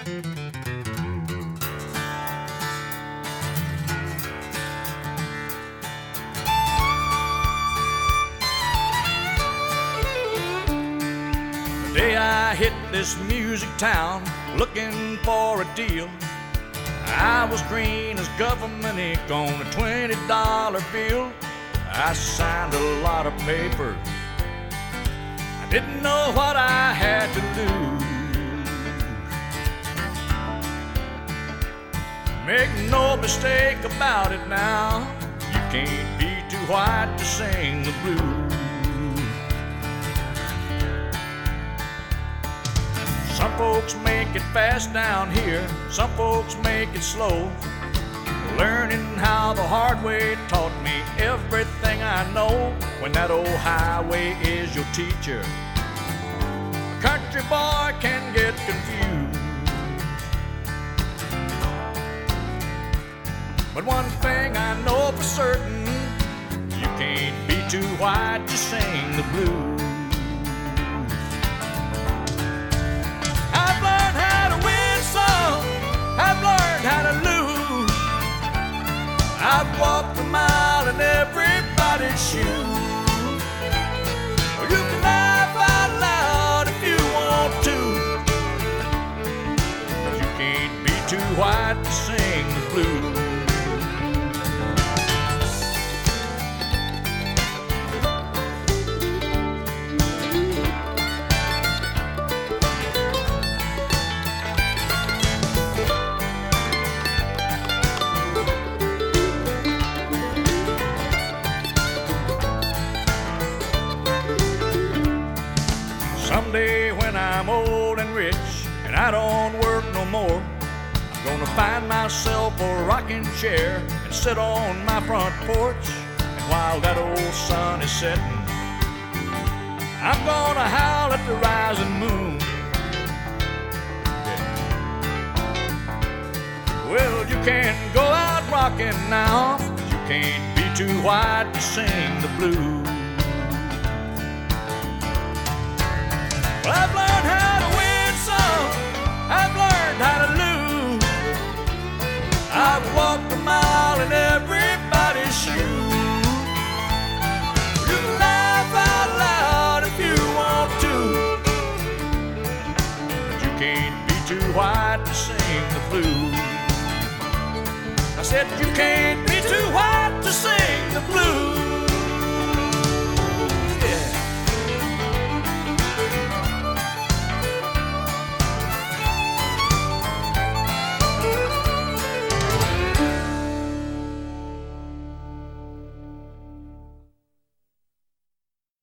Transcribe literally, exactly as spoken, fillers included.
The day I hit this music town looking for a deal, I was green as government ink on a twenty dollar bill. I signed a lot of papers, I didn't know what I had to lose. Make no mistake about it now, you can't be too white to sing the blues. Some folks make it fast down here, some folks make it slow. Learning how the hard way taught me everything I know. When that old highway is your teacher, a country boy can get confused. But one thing I know for certain, you can't be too white to sing the blues. I've learned how to win some, I've learned how to lose. I've walked a mile in everybody's shoes. You can laugh out loud if you want to, but you can't be too white to sing the blues. Someday when I'm old and rich and I don't work no more, I'm gonna find myself a rocking chair and sit on my front porch. And while that old sun is setting, I'm gonna howl at the rising moon. Yeah. Well, you can go out rocking now, but you can't be too white to sing the blues. Well, I've learned how to win some, I've learned how to lose. I've walked a mile in everybody's shoes. You can laugh out loud if you want to, but you can't be too white to sing the blues. I said you can't be too white to sing the blues.